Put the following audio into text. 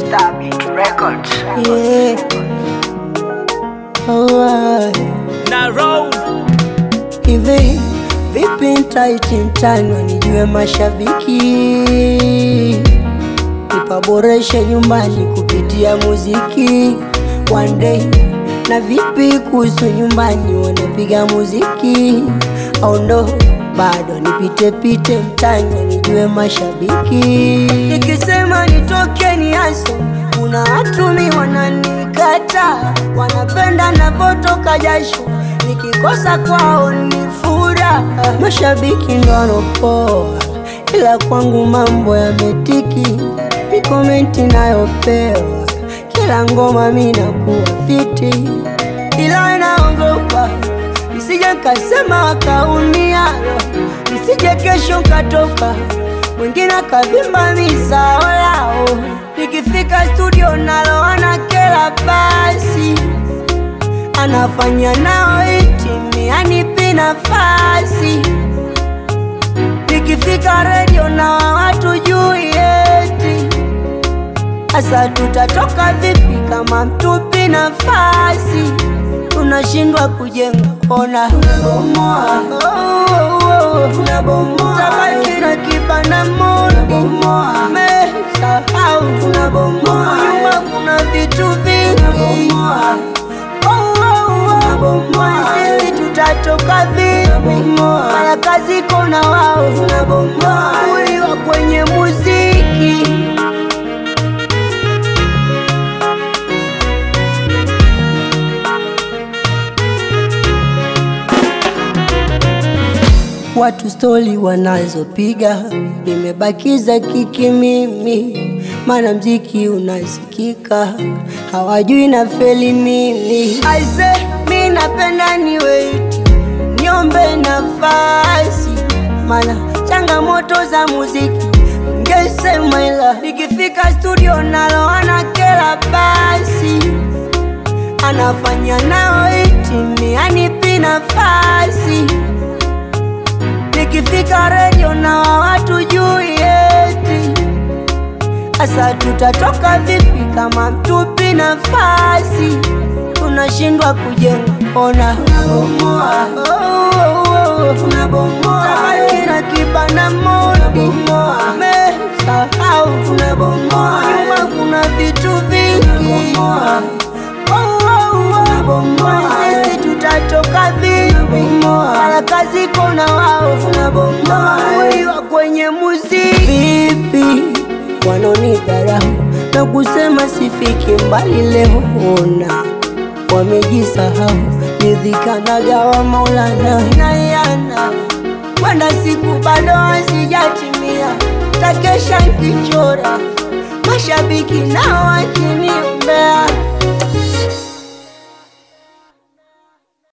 Stabit Records. Yeah. Na roll Hivi vipi nitaiti mtani wanijue mashabiki, nipaboreshe nyumbani kupitia muziki one day. Na vipi kuhusu nyumbani wanapiga muziki au ndo bado nipite mtani wanijue mashabiki. Nikisema nitoke ni aso, kuna watu mi wananikata, wanapenda navotoka jasho, nikikosa kwao ni furaha. Mashabiki ndo wanopoa, ila kwangu mambo yametiki. Ni komenti nayopewa, kila ngoma mi nakuwa fiti, ila naogopa nisije kasema wakaunia, nisije kesho katoka mwingine kavimba misao lao. Nikifika studio naloana kela basi, anafanya nao itimi anipi nafasi. Nikifika radio na watu juu yeti, asa tutatoka vipi kama mtupi nafasi? Tunashindwa kujenga, ona tunabomoa, tunabomoa, tabaki na kibana moja, mesahau tunabomoa, nyuma kuna vitu vingi, sisi tutatoka vipi? Mara kazi kona wao, uliwa kwenye muziki. Watu stori wanazopiga, nimebakiza kiki mimi, mana mziki unasikika, hawajui na feli nini. Aise, mi napenda niweit, niombe nafasi, mana changamoto za muziki ngesema, ila nikifika studio naloana kela basi, anafanya nao itimi anipi nafasi. Nikifika radio na watu juu yeti, asa tutatoka vipi kama mtupi nafasi? Tunashindwa kujenga, ona tunabomoa, tabaki na kibana moja, mesahau tunabomoa, nyuma kuna vitu vingi, sisi tutatoka vipi? Mara kazi kona wao, uliwa kwenye muziki. Vipi wanonidharau na kusema sifiki mbali leo, ona wamejisahau, nidhikanaga wa Maulana. Sinayana kwenda siku bado hazijatimia, takesha nkichora, mashabiki nao wakiniombea.